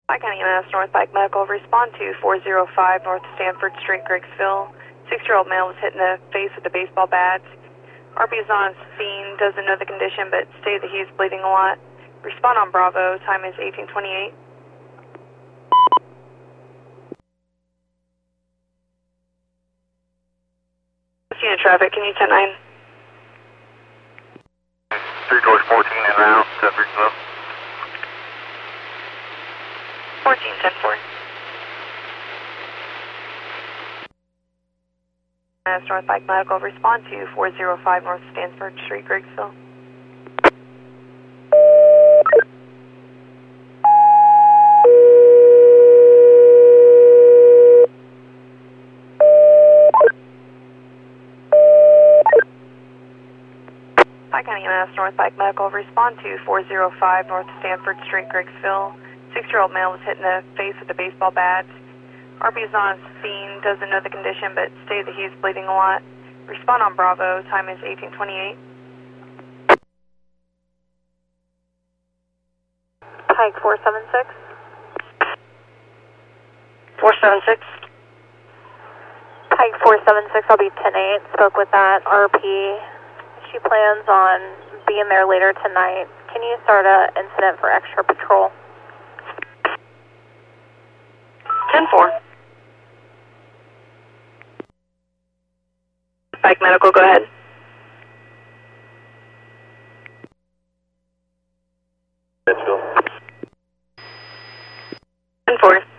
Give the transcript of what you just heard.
Pike County EMS, North Pike Medical, respond to 405 North Stanford Street, Griggsville. 6-year-old male was hit in the face with a baseball bat. RP is on scene, doesn't know the condition, but stated that he is bleeding a lot. Respond on Bravo, time is 1828. Unit traffic, can you 10-9? 3 George 14 en route to Griggsville. 14-10-4. North Pike Medical, respond to 405 North Stanford Street, Griggsville. Pike County EMS, North Pike Medical, respond to 405 North Stanford Street, Griggsville. 6-year-old male was hit in the face with a baseball bat. RP is on scene, doesn't know the condition, but stated that he is bleeding a lot. Respond on Bravo, time is 1828. Pike 476. 476. Pike 476, I'll be 10-8. Spoke with that RP. She plans on being there later tonight. Can you start an incident for extra patrol? 10-4. Pike Medical, go ahead. Mitchell. 10-4.